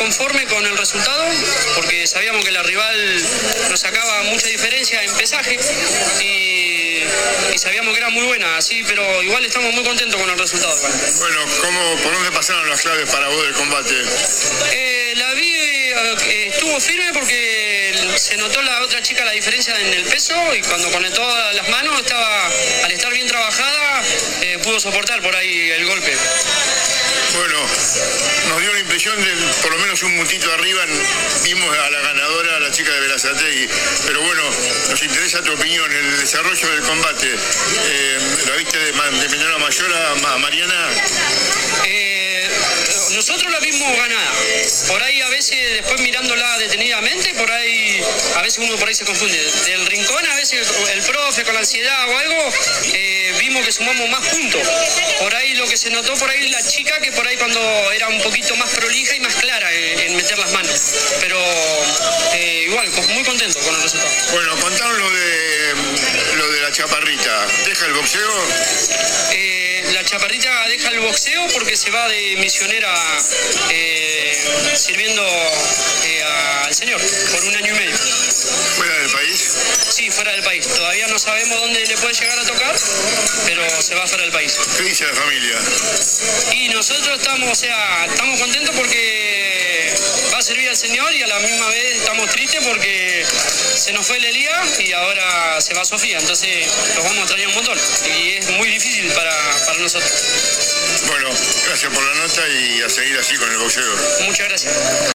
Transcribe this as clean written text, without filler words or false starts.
conforme con el resultado, porque sabíamos que la rival nos sacaba mucha diferencia en pesaje y sabíamos que era muy buena, así, pero igual estamos muy contentos con el resultado. Bueno, ¿por dónde pasaron las claves para vos del combate? La vi, estuvo firme porque se notó la otra chica la diferencia en el peso y cuando conectó las manos, al estar bien trabajada, pudo soportar por ahí el golpe. Bueno, nos dio la impresión de por lo menos un puntito arriba, vimos a la ganadora, a la chica de Berazategui, pero bueno, nos interesa tu opinión, el desarrollo del combate. ¿La viste de menor a mayor a Mariana? Nosotros la vimos ganada. Por ahí a veces, después mirándola detenidamente, por ahí, a veces uno por ahí se confunde. Del rincón, a veces el profe con la ansiedad o algo, vimos que sumamos más puntos. Por ahí lo que se notó por ahí la chica, que por ahí cuando era un poquito más prolija y más clara en meter las manos. Pero igual, muy contento con el resultado. Bueno, contanos lo de la chaparrita. ¿Deja el boxeo? La chaparrita deja el boxeo porque se va de misionera sirviendo al Señor por 1 año y medio. ¿Fuera del país? Sí, fuera del país. Todavía no sabemos dónde le puede llegar a tocar, pero se va fuera del país. ¿Qué dice la familia? Y nosotros estamos contentos porque va a servir al Señor y a la misma vez estamos tristes porque se nos fue Lelia y ahora se va Sofía, entonces los vamos a extrañar un montón y es muy difícil para nosotros. Bueno, gracias por la nota y a seguir así con el boxeo. Muchas gracias.